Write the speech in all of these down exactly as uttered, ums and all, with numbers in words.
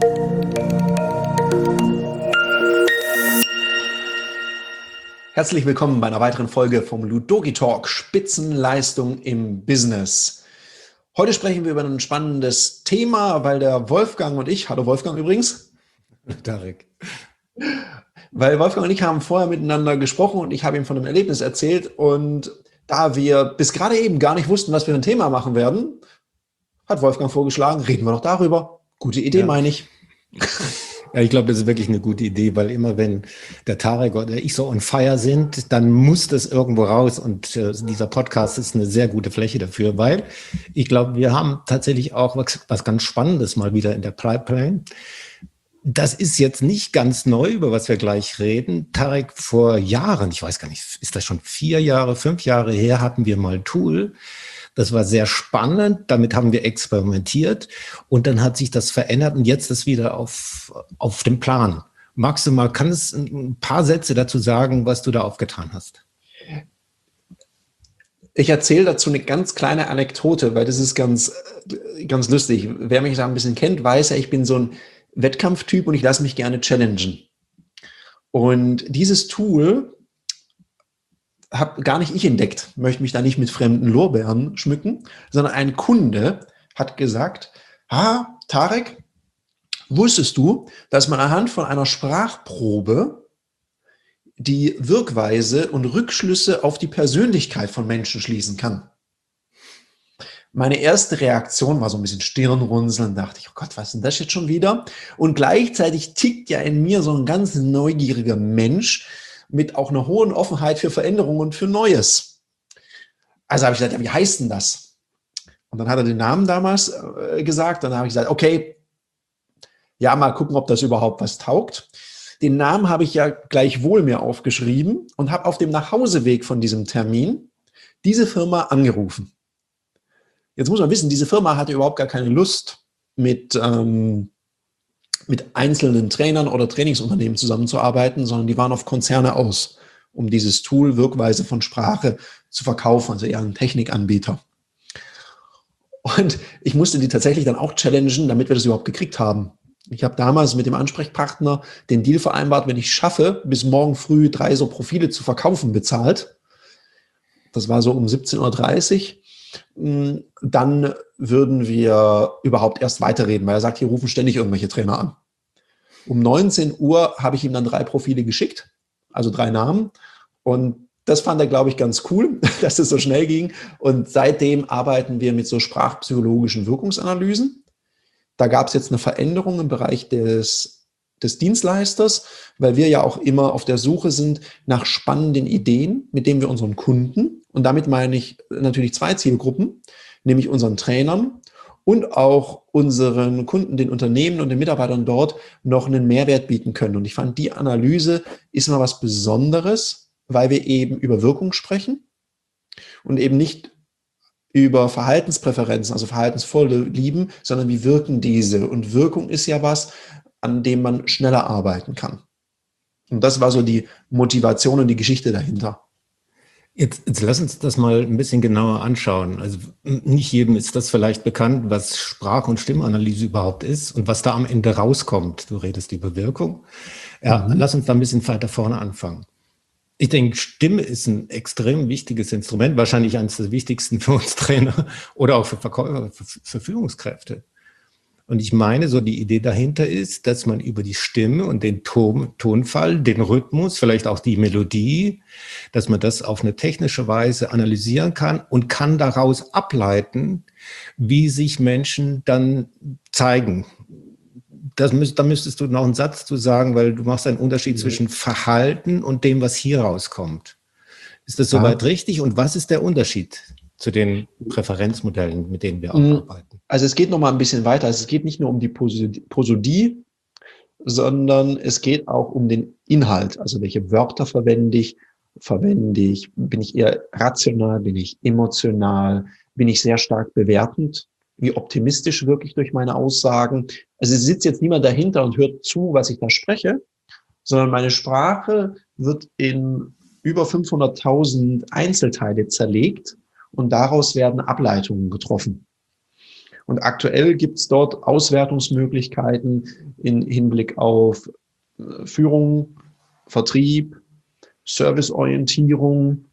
Herzlich willkommen bei einer weiteren Folge vom Ludoki Talk, Spitzenleistung im Business. Heute sprechen wir über ein spannendes Thema, weil der Wolfgang und ich, hallo Wolfgang übrigens. Tarek. Weil Wolfgang und ich haben vorher miteinander gesprochen und ich habe ihm von einem Erlebnis erzählt und da wir bis gerade eben gar nicht wussten, was wir für ein Thema machen werden, hat Wolfgang vorgeschlagen, reden wir doch darüber. Gute Idee, ja. meine ich. Ja, ich glaube, das ist wirklich eine gute Idee, weil immer wenn der Tarek oder ich so on fire sind, dann muss das irgendwo raus und äh, dieser Podcast ist eine sehr gute Fläche dafür, weil ich glaube, wir haben tatsächlich auch was, was ganz Spannendes mal wieder in der Pipeline. Das ist jetzt nicht ganz neu, über was wir gleich reden. Tarek, vor Jahren, ich weiß gar nicht, ist das schon vier Jahre, fünf Jahre her, hatten wir mal ein Tool. Das war sehr spannend, damit haben wir experimentiert und dann hat sich das verändert und jetzt ist wieder auf, auf dem Plan. Magst du mal, kannst ein paar Sätze dazu sagen, was du da aufgetan hast? Ich erzähle dazu eine ganz kleine Anekdote, weil das ist ganz, ganz lustig. Wer mich da ein bisschen kennt, weiß ja, ich bin so ein Wettkampftyp und ich lasse mich gerne challengen. Und dieses Tool habe gar nicht ich entdeckt, möchte mich da nicht mit fremden Lorbeeren schmücken, sondern ein Kunde hat gesagt, ah, Tarek, wusstest du, dass man anhand von einer Sprachprobe die Wirkweise und Rückschlüsse auf die Persönlichkeit von Menschen schließen kann? Meine erste Reaktion war so ein bisschen Stirnrunzeln, dachte ich, oh Gott, was ist denn das jetzt schon wieder? Und gleichzeitig tickt ja in mir so ein ganz neugieriger Mensch, mit auch einer hohen Offenheit für Veränderungen und für Neues. Also habe ich gesagt, ja, wie heißt denn das? Und dann hat er den Namen damals äh, gesagt. Dann habe ich gesagt, okay, ja, mal gucken, ob das überhaupt was taugt. Den Namen habe ich ja gleichwohl mir aufgeschrieben und habe auf dem Nachhauseweg von diesem Termin diese Firma angerufen. Jetzt muss man wissen, diese Firma hatte überhaupt gar keine Lust, mit ähm, mit einzelnen Trainern oder Trainingsunternehmen zusammenzuarbeiten, sondern die waren auf Konzerne aus, um dieses Tool Wirkweise von Sprache zu verkaufen, also eher ein Technikanbieter. Und ich musste die tatsächlich dann auch challengen, damit wir das überhaupt gekriegt haben. Ich habe damals mit dem Ansprechpartner den Deal vereinbart, wenn ich schaffe, bis morgen früh drei so Profile zu verkaufen, bezahlt. Das war so um siebzehn Uhr dreißig. Dann würden wir überhaupt erst weiterreden, weil er sagt, hier rufen ständig irgendwelche Trainer an. Um neunzehn Uhr habe ich ihm dann drei Profile geschickt, also drei Namen. Und das fand er, glaube ich, ganz cool, dass es so schnell ging. Und seitdem arbeiten wir mit so sprachpsychologischen Wirkungsanalysen. Da gab es jetzt eine Veränderung im Bereich des, des Dienstleisters, weil wir ja auch immer auf der Suche sind nach spannenden Ideen, mit denen wir unseren Kunden, und damit meine ich natürlich zwei Zielgruppen, nämlich unseren Trainern und auch unseren Kunden, den Unternehmen und den Mitarbeitern dort noch einen Mehrwert bieten können. Und ich fand, die Analyse ist mal was Besonderes, weil wir eben über Wirkung sprechen und eben nicht über Verhaltenspräferenzen, also Verhaltensvorlieben, sondern wie wirken diese. Und Wirkung ist ja was, an dem man schneller arbeiten kann. Und das war so die Motivation und die Geschichte dahinter. Jetzt, jetzt lass uns das mal ein bisschen genauer anschauen. Also nicht jedem ist das vielleicht bekannt, was Sprach- und Stimmanalyse überhaupt ist und was da am Ende rauskommt. Du redest über Wirkung. Ja, mhm. Lass uns da ein bisschen weiter vorne anfangen. Ich denke, Stimme ist ein extrem wichtiges Instrument, wahrscheinlich eines der wichtigsten für uns Trainer oder auch für Verkäufer, für, für Führungskräfte. Und ich meine, so die Idee dahinter ist, dass man über die Stimme und den Ton, Tonfall, den Rhythmus, vielleicht auch die Melodie, dass man das auf eine technische Weise analysieren kann und kann daraus ableiten, wie sich Menschen dann zeigen. Das müsst, da müsstest du noch einen Satz zu sagen, weil du machst einen Unterschied zwischen Verhalten und dem, was hier rauskommt. Ist das soweit ja. richtig? Und was ist der Unterschied zu den Präferenzmodellen, mit denen wir auch mhm. arbeiten? Also es geht noch mal ein bisschen weiter. Also es geht nicht nur um die Prosodie, sondern es geht auch um den Inhalt. Also welche Wörter verwende ich? Verwende ich? Bin ich eher rational? Bin ich emotional? Bin ich sehr stark bewertend? Wie optimistisch wirke ich durch meine Aussagen? Also es sitzt jetzt niemand dahinter und hört zu, was ich da spreche, sondern meine Sprache wird in über fünfhunderttausend Einzelteile zerlegt und daraus werden Ableitungen getroffen. Und aktuell gibt es dort Auswertungsmöglichkeiten in Hinblick auf Führung, Vertrieb, Serviceorientierung,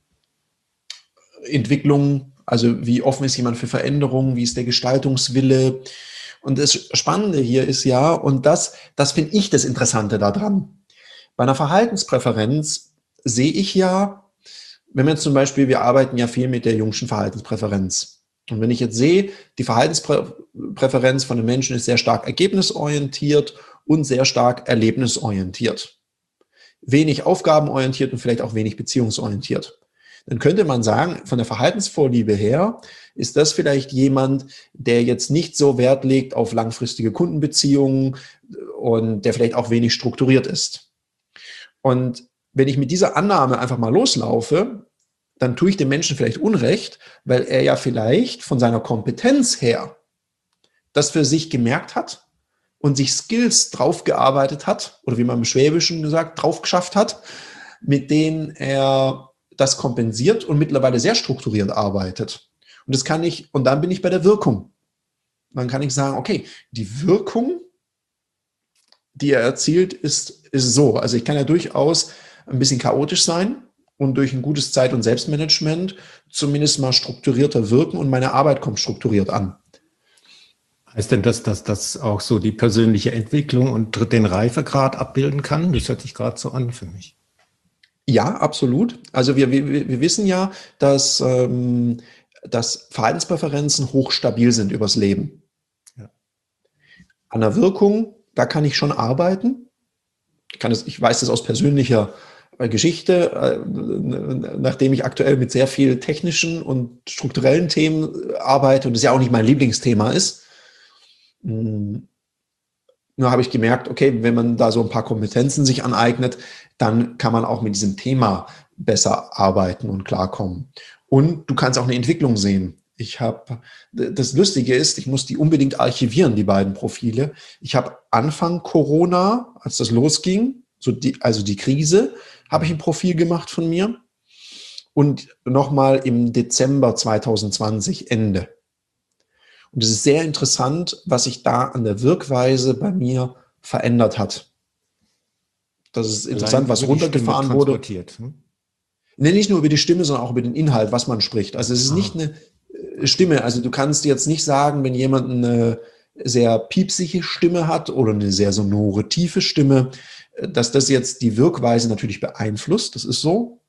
Entwicklung, also wie offen ist jemand für Veränderungen, wie ist der Gestaltungswille. Und das Spannende hier ist ja, und das, das finde ich das Interessante daran, bei einer Verhaltenspräferenz sehe ich ja, wenn wir jetzt zum Beispiel, wir arbeiten ja viel mit der Jungschen Verhaltenspräferenz. Und wenn ich jetzt sehe, die Verhaltenspräferenz von den Menschen ist sehr stark ergebnisorientiert und sehr stark erlebnisorientiert. Wenig aufgabenorientiert und vielleicht auch wenig beziehungsorientiert. Dann könnte man sagen, von der Verhaltensvorliebe her ist das vielleicht jemand, der jetzt nicht so Wert legt auf langfristige Kundenbeziehungen und der vielleicht auch wenig strukturiert ist. Und wenn ich mit dieser Annahme einfach mal loslaufe, dann tue ich dem Menschen vielleicht Unrecht, weil er ja vielleicht von seiner Kompetenz her das für sich gemerkt hat und sich Skills draufgearbeitet hat, oder wie man im Schwäbischen gesagt, drauf geschafft hat, mit denen er das kompensiert und mittlerweile sehr strukturiert arbeitet. Und das kann ich, und dann bin ich bei der Wirkung. Dann kann ich sagen, okay, die Wirkung, die er erzielt, ist, ist so. Also ich kann ja durchaus ein bisschen chaotisch sein und durch ein gutes Zeit- und Selbstmanagement zumindest mal strukturierter wirken und meine Arbeit kommt strukturiert an. Heißt denn das, dass das auch so die persönliche Entwicklung und den Reifegrad abbilden kann? Das hört sich gerade so an für mich. Ja, absolut. Also wir, wir, wir wissen ja, dass, ähm, dass Verhaltenspräferenzen hochstabil sind übers Leben. Ja. An der Wirkung, da kann ich schon arbeiten. Ich, kann das, ich weiß das aus persönlicher Geschichte, äh, nachdem ich aktuell mit sehr viel technischen und strukturellen Themen arbeite und das ja auch nicht mein Lieblingsthema ist. Nur habe ich gemerkt, okay, wenn man da so ein paar Kompetenzen sich aneignet, dann kann man auch mit diesem Thema besser arbeiten und klarkommen. Und du kannst auch eine Entwicklung sehen. Ich habe, das Lustige ist, ich muss die unbedingt archivieren, die beiden Profile. Ich habe Anfang Corona, als das losging, so die, also die Krise, habe ich ein Profil gemacht von mir. Und nochmal im Dezember zwanzig zwanzig, Ende. Und es ist sehr interessant, was sich da an der Wirkweise bei mir verändert hat. Das ist interessant, was runtergefahren wurde. Hm? Nee, nicht nur über die Stimme, sondern auch über den Inhalt, was man spricht. Also es ist ah. nicht eine Stimme. Also du kannst jetzt nicht sagen, wenn jemand eine sehr piepsige Stimme hat oder eine sehr sonore, tiefe Stimme, dass das jetzt die Wirkweise natürlich beeinflusst. Das ist so.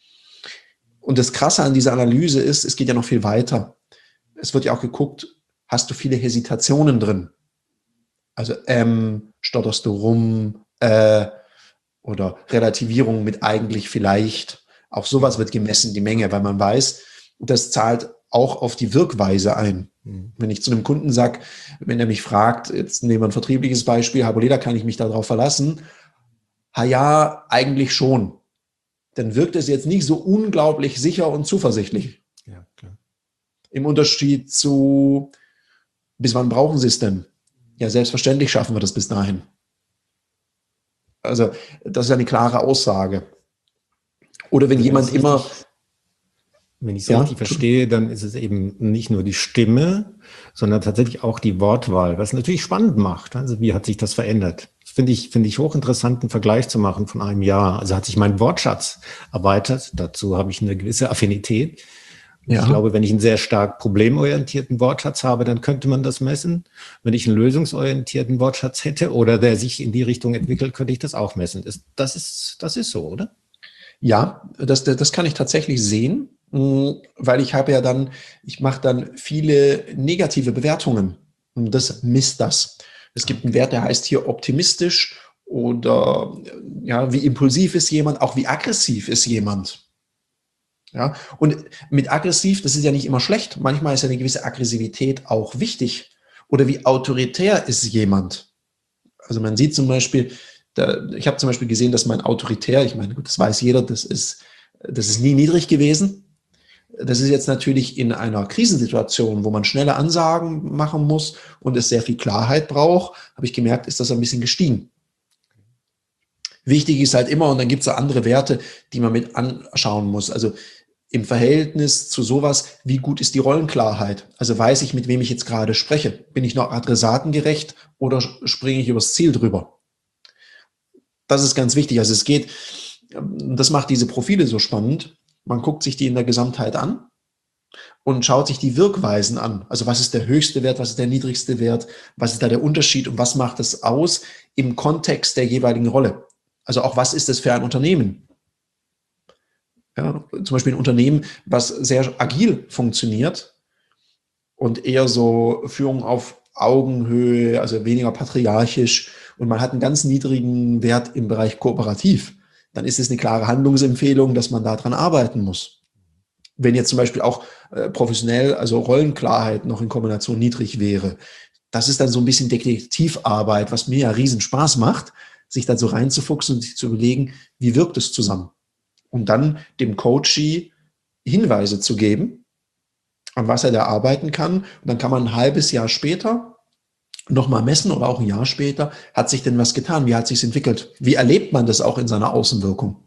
Und das Krasse an dieser Analyse ist, es geht ja noch viel weiter. Es wird ja auch geguckt, hast du viele Hesitationen drin? Also ähm, stotterst du rum, äh, oder Relativierung mit eigentlich vielleicht. Auch sowas wird gemessen, die Menge, weil man weiß, das zahlt auch auf die Wirkweise ein. Mhm. Wenn ich zu einem Kunden sage, wenn er mich fragt, jetzt nehmen wir ein vertriebliches Beispiel, Herr Boleda, kann ich mich darauf verlassen? Ha ja, eigentlich schon. Dann wirkt es jetzt nicht so unglaublich sicher und zuversichtlich. Ja, klar. Im Unterschied zu, bis wann brauchen Sie es denn? Ja, selbstverständlich schaffen wir das bis dahin. Also das ist eine klare Aussage. Oder wenn also jemand wenn immer... Richtig, wenn ich es so ja, richtig verstehe, dann ist es eben nicht nur die Stimme, sondern tatsächlich auch die Wortwahl, was natürlich spannend macht. Also wie hat sich das verändert? Finde ich, finde ich hochinteressant, einen Vergleich zu machen von einem Jahr. Also hat sich mein Wortschatz erweitert. Dazu habe ich eine gewisse Affinität. Ja. Ich glaube, wenn ich einen sehr stark problemorientierten Wortschatz habe, dann könnte man das messen. Wenn ich einen lösungsorientierten Wortschatz hätte oder der sich in die Richtung entwickelt, könnte ich das auch messen. Das, das ist, das ist so, oder? Ja, das, das kann ich tatsächlich sehen, weil ich habe ja dann, ich mache dann viele negative Bewertungen und das misst das. Es gibt einen Wert, der heißt hier optimistisch oder ja, wie impulsiv ist jemand, auch wie aggressiv ist jemand. Ja, und mit aggressiv, das ist ja nicht immer schlecht. Manchmal ist ja eine gewisse Aggressivität auch wichtig. Oder wie autoritär ist jemand? Also man sieht zum Beispiel, da, ich habe zum Beispiel gesehen, dass mein autoritär, ich meine, gut, das weiß jeder, das ist, das ist nie niedrig gewesen. Das ist jetzt natürlich in einer Krisensituation, wo man schnelle Ansagen machen muss und es sehr viel Klarheit braucht, habe ich gemerkt, ist das ein bisschen gestiegen. Wichtig ist halt immer, und dann gibt es andere Werte, die man mit anschauen muss. Also im Verhältnis zu sowas, wie gut ist die Rollenklarheit? Also weiß ich, mit wem ich jetzt gerade spreche? Bin ich noch adressatengerecht oder springe ich übers Ziel drüber? Das ist ganz wichtig. Also es geht, das macht diese Profile so spannend. Man guckt sich die in der Gesamtheit an und schaut sich die Wirkweisen an. Also was ist der höchste Wert, was ist der niedrigste Wert, was ist da der Unterschied und was macht es aus im Kontext der jeweiligen Rolle? Also auch was ist das für ein Unternehmen? Ja, zum Beispiel ein Unternehmen, was sehr agil funktioniert und eher so Führung auf Augenhöhe, also weniger patriarchisch und man hat einen ganz niedrigen Wert im Bereich kooperativ, dann ist es eine klare Handlungsempfehlung, dass man daran arbeiten muss. Wenn jetzt zum Beispiel auch äh, professionell, also Rollenklarheit noch in Kombination niedrig wäre, das ist dann so ein bisschen Detektivarbeit, was mir ja riesen Spaß macht, sich da so reinzufuchsen und sich zu überlegen, wie wirkt es zusammen? Und dann dem Coachee Hinweise zu geben, an was er da arbeiten kann. Und dann kann man ein halbes Jahr später nochmal messen oder auch ein Jahr später, hat sich denn was getan? Wie hat sich es entwickelt? Wie erlebt man das auch in seiner Außenwirkung?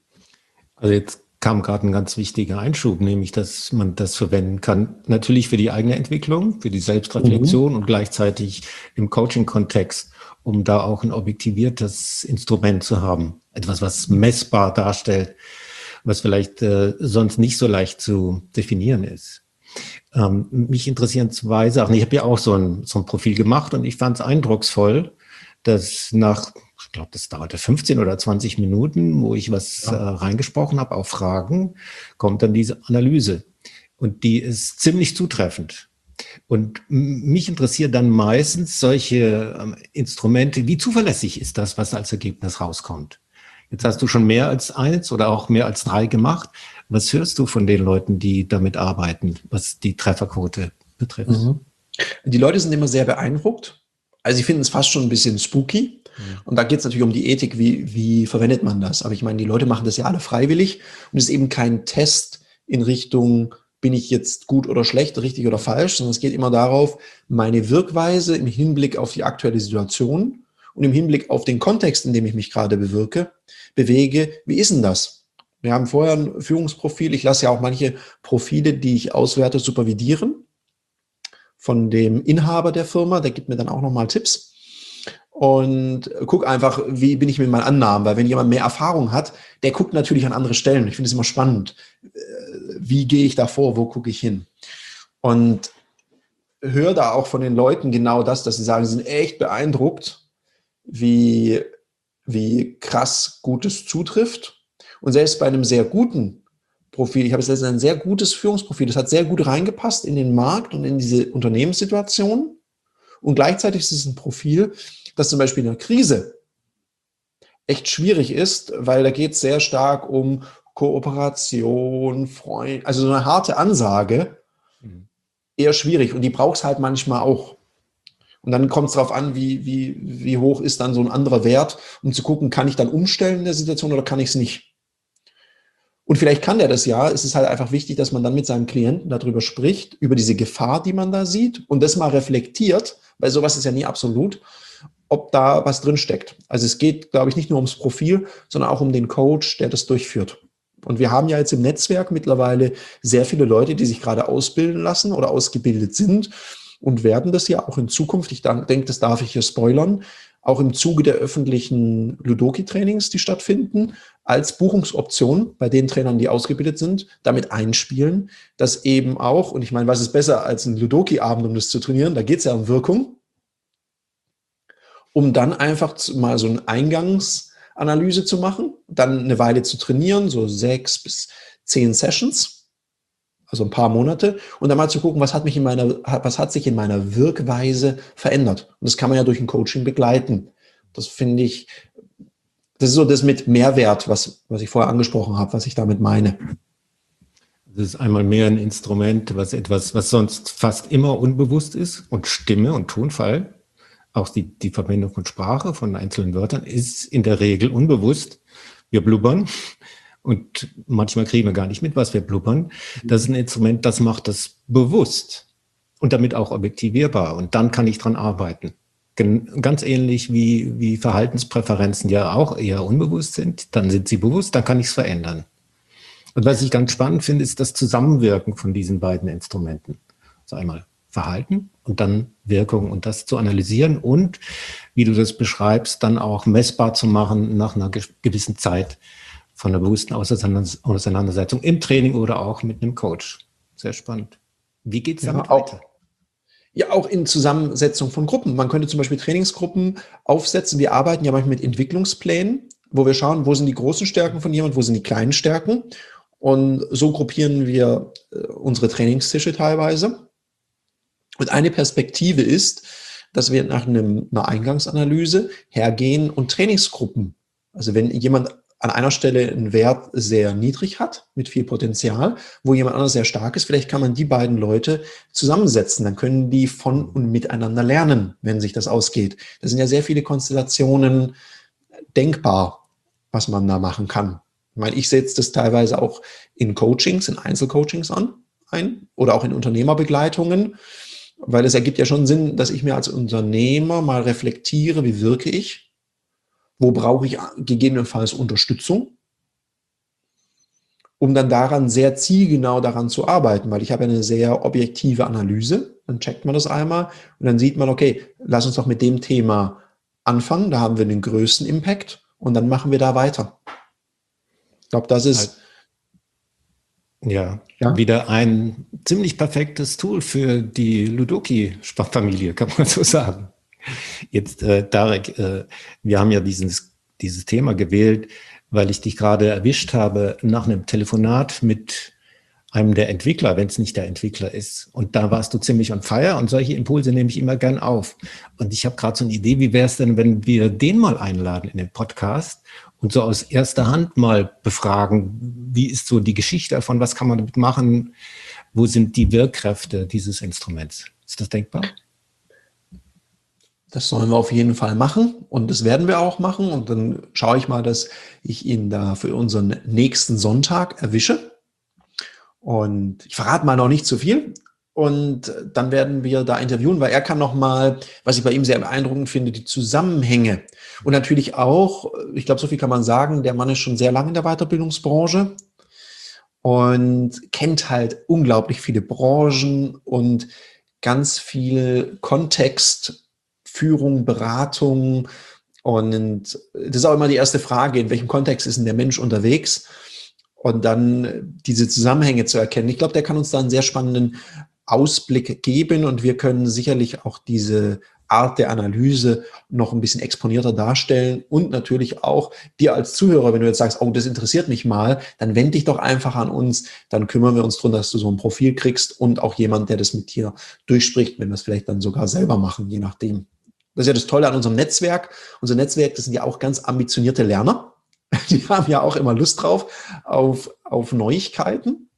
Also jetzt kam gerade ein ganz wichtiger Einschub, nämlich, dass man das verwenden kann, natürlich für die eigene Entwicklung, für die Selbstreflexion mhm. und gleichzeitig im Coaching-Kontext, um da auch ein objektiviertes Instrument zu haben. Etwas, was messbar darstellt, was vielleicht äh, sonst nicht so leicht zu definieren ist. Ähm, mich interessieren zwei Sachen. Ich habe ja auch so ein, so ein Profil gemacht und ich fand es eindrucksvoll, dass nach, ich glaube, das dauerte fünfzehn oder zwanzig Minuten, wo ich was ja. äh, reingesprochen habe, auf Fragen, kommt dann diese Analyse. Und die ist ziemlich zutreffend. Und mich interessieren dann meistens solche ähm, Instrumente, wie zuverlässig ist das, was als Ergebnis rauskommt. Jetzt hast du schon mehr als eins oder auch mehr als drei gemacht. Was hörst du von den Leuten, die damit arbeiten, was die Trefferquote betrifft? Mhm. Die Leute sind immer sehr beeindruckt. Also sie finden es fast schon ein bisschen spooky. Mhm. Und da geht es natürlich um die Ethik, wie, wie verwendet man das? Aber ich meine, die Leute machen das ja alle freiwillig und es ist eben kein Test in Richtung, bin ich jetzt gut oder schlecht, richtig oder falsch, sondern es geht immer darauf, meine Wirkweise im Hinblick auf die aktuelle Situation und im Hinblick auf den Kontext, in dem ich mich gerade bewirke, bewege, wie ist denn das? Wir haben vorher ein Führungsprofil, ich lasse ja auch manche Profile, die ich auswerte, supervidieren von dem Inhaber der Firma, der gibt mir dann auch nochmal Tipps und guck einfach, wie bin ich mit meinen Annahmen, weil wenn jemand mehr Erfahrung hat, der guckt natürlich an andere Stellen. Ich finde es immer spannend. Wie gehe ich da vor, wo gucke ich hin? Und höre da auch von den Leuten genau das, dass sie sagen, sie sind echt beeindruckt, wie, wie krass Gutes zutrifft. Und selbst bei einem sehr guten Profil, ich habe jetzt letztens ein sehr gutes Führungsprofil, das hat sehr gut reingepasst in den Markt und in diese Unternehmenssituation. Und gleichzeitig ist es ein Profil, das zum Beispiel in der Krise echt schwierig ist, weil da geht es sehr stark um Kooperation, Freund, also so eine harte Ansage, mhm. eher schwierig. Und die braucht es halt manchmal auch. Und dann kommt es darauf an, wie, wie, wie hoch ist dann so ein anderer Wert, um zu gucken, kann ich dann umstellen in der Situation oder kann ich es nicht? Und vielleicht kann der das ja. Es ist halt einfach wichtig, dass man dann mit seinem Klienten darüber spricht, über diese Gefahr, die man da sieht und das mal reflektiert, weil sowas ist ja nie absolut, ob da was drin steckt. Also es geht, glaube ich, nicht nur ums Profil, sondern auch um den Coach, der das durchführt. Und wir haben ja jetzt im Netzwerk mittlerweile sehr viele Leute, die sich gerade ausbilden lassen oder ausgebildet sind und werden das ja auch in Zukunft, ich denke, das darf ich hier spoilern, auch im Zuge der öffentlichen Ludoki-Trainings, die stattfinden, als Buchungsoption bei den Trainern, die ausgebildet sind, damit einspielen, dass eben auch, und ich meine, was ist besser als ein Ludoki-Abend, um das zu trainieren, da geht es ja um Wirkung, um dann einfach mal so eine Eingangsanalyse zu machen, dann eine Weile zu trainieren, so sechs bis zehn Sessions, also ein paar Monate, und dann mal zu gucken, was hat mich in meiner, was hat sich in meiner Wirkweise verändert. Und das kann man ja durch ein Coaching begleiten. Das finde ich, das ist so das mit Mehrwert, was, was ich vorher angesprochen habe, was ich damit meine. Das ist einmal mehr ein Instrument, was etwas, was sonst fast immer unbewusst ist, und Stimme und Tonfall, auch die, die Verwendung von Sprache, von einzelnen Wörtern, ist in der Regel unbewusst. Wir blubbern und manchmal kriegen wir gar nicht mit, was wir blubbern. Das ist ein Instrument, das macht das bewusst und damit auch objektivierbar. Und dann kann ich dran arbeiten. Ganz ähnlich wie, wie Verhaltenspräferenzen ja auch eher unbewusst sind. Dann sind sie bewusst, dann kann ich es verändern. Und was ich ganz spannend finde, ist das Zusammenwirken von diesen beiden Instrumenten. Also einmal Verhalten und dann Wirkung und das zu analysieren und, wie du das beschreibst, dann auch messbar zu machen nach einer gewissen Zeit von einer bewussten Auseinandersetzung im Training oder auch mit einem Coach. Sehr spannend. Wie geht es damit ja, auch, weiter? Ja, auch in Zusammensetzung von Gruppen. Man könnte zum Beispiel Trainingsgruppen aufsetzen. Wir arbeiten ja manchmal mit Entwicklungsplänen, wo wir schauen, wo sind die großen Stärken von jemand, wo sind die kleinen Stärken. Und so gruppieren wir äh, unsere Trainingstische teilweise. Und eine Perspektive ist, dass wir nach einem, einer Eingangsanalyse hergehen und Trainingsgruppen, also wenn jemand an einer Stelle einen Wert sehr niedrig hat, mit viel Potenzial, wo jemand anderes sehr stark ist, vielleicht kann man die beiden Leute zusammensetzen, dann können die von und miteinander lernen, wenn sich das ausgeht. Da sind ja sehr viele Konstellationen denkbar, was man da machen kann. Ich meine, ich setze das teilweise auch in Coachings, in Einzelcoachings an, ein oder auch in Unternehmerbegleitungen, weil es ergibt ja schon Sinn, dass ich mir als Unternehmer mal reflektiere, wie wirke ich, wo brauche ich gegebenenfalls Unterstützung, um dann daran sehr zielgenau daran zu arbeiten, weil ich habe eine sehr objektive Analyse, dann checkt man das einmal und dann sieht man, okay, lass uns doch mit dem Thema anfangen, da haben wir den größten Impact und dann machen wir da weiter. Ich glaube, das ist ja, ja, wieder ein ziemlich perfektes Tool für die Ludoki-Familie, kann man so sagen. Jetzt, äh, Darek, äh, wir haben ja dieses, dieses Thema gewählt, weil ich dich gerade erwischt habe nach einem Telefonat mit einem der Entwickler, wenn es nicht der Entwickler ist. Und da warst du ziemlich on fire und solche Impulse nehme ich immer gern auf. Und ich habe gerade so eine Idee, wie wäre es denn, wenn wir den mal einladen in den Podcast und so aus erster Hand mal befragen, wie ist so die Geschichte davon, was kann man damit machen, wo sind die Wirkkräfte dieses Instruments? Ist das denkbar? Das sollen wir auf jeden Fall machen und das werden wir auch machen. Und dann schaue ich mal, dass ich ihn da für unseren nächsten Sonntag erwische. Und ich verrate mal noch nicht zu viel. Und dann werden wir da interviewen, weil er kann noch mal, was ich bei ihm sehr beeindruckend finde, die Zusammenhänge. Und natürlich auch, ich glaube, so viel kann man sagen, der Mann ist schon sehr lange in der Weiterbildungsbranche und kennt halt unglaublich viele Branchen und ganz viel Kontext, Führung, Beratung. Und das ist auch immer die erste Frage, in welchem Kontext ist denn der Mensch unterwegs? Und dann diese Zusammenhänge zu erkennen. Ich glaube, der kann uns da einen sehr spannenden Ausblick geben und wir können sicherlich auch diese Art der Analyse noch ein bisschen exponierter darstellen und natürlich auch dir als Zuhörer, wenn du jetzt sagst, oh, das interessiert mich mal, dann wend dich doch einfach an uns, dann kümmern wir uns darum, dass du so ein Profil kriegst und auch jemand, der das mit dir durchspricht, wenn wir es vielleicht dann sogar selber machen, je nachdem. Das ist ja das Tolle an unserem Netzwerk. Unser Netzwerk, das sind ja auch ganz ambitionierte Lerner. Die haben ja auch immer Lust drauf, auf, auf Neuigkeiten.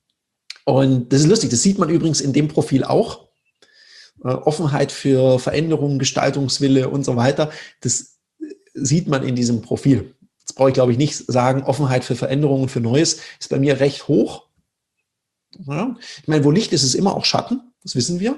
Und das ist lustig, das sieht man übrigens in dem Profil auch. Äh, Offenheit für Veränderungen, Gestaltungswille und so weiter, das sieht man in diesem Profil. Jetzt brauche ich, glaube ich, nicht sagen, Offenheit für Veränderungen, für Neues ist bei mir recht hoch. Ja. Ich meine, wo Licht ist, ist immer auch Schatten, das wissen wir.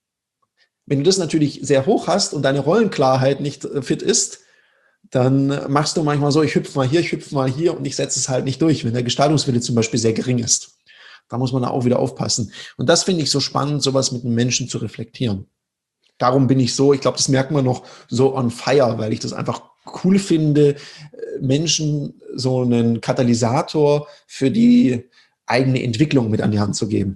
Wenn du das natürlich sehr hoch hast und deine Rollenklarheit nicht fit ist, dann machst du manchmal so, ich hüpfe mal hier, ich hüpfe mal hier und ich setze es halt nicht durch, wenn der Gestaltungswille zum Beispiel sehr gering ist. Da muss man auch wieder aufpassen. Und das finde ich so spannend, sowas mit einem Menschen zu reflektieren. Darum bin ich so, ich glaube, das merkt man noch so on fire, weil ich das einfach cool finde, Menschen so einen Katalysator für die eigene Entwicklung mit an die Hand zu geben.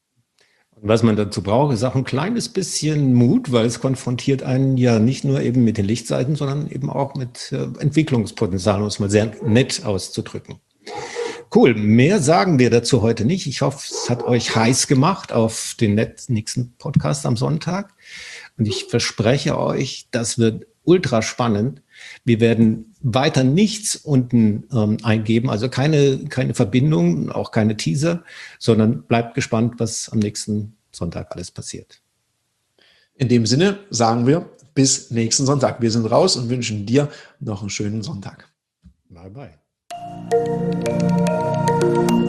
Und was man dazu braucht, ist auch ein kleines bisschen Mut, weil es konfrontiert einen ja nicht nur eben mit den Lichtseiten, sondern eben auch mit äh, Entwicklungspotenzial, um es mal sehr nett auszudrücken. Cool, mehr sagen wir dazu heute nicht. Ich hoffe, es hat euch heiß gemacht auf den nächsten Podcast am Sonntag. Und ich verspreche euch, das wird ultra spannend. Wir werden weiter nichts unten ähm, eingeben, also keine, keine Verbindung, auch keine Teaser, sondern bleibt gespannt, was am nächsten Sonntag alles passiert. In dem Sinne sagen wir bis nächsten Sonntag. Wir sind raus und wünschen dir noch einen schönen Sonntag. Bye, bye.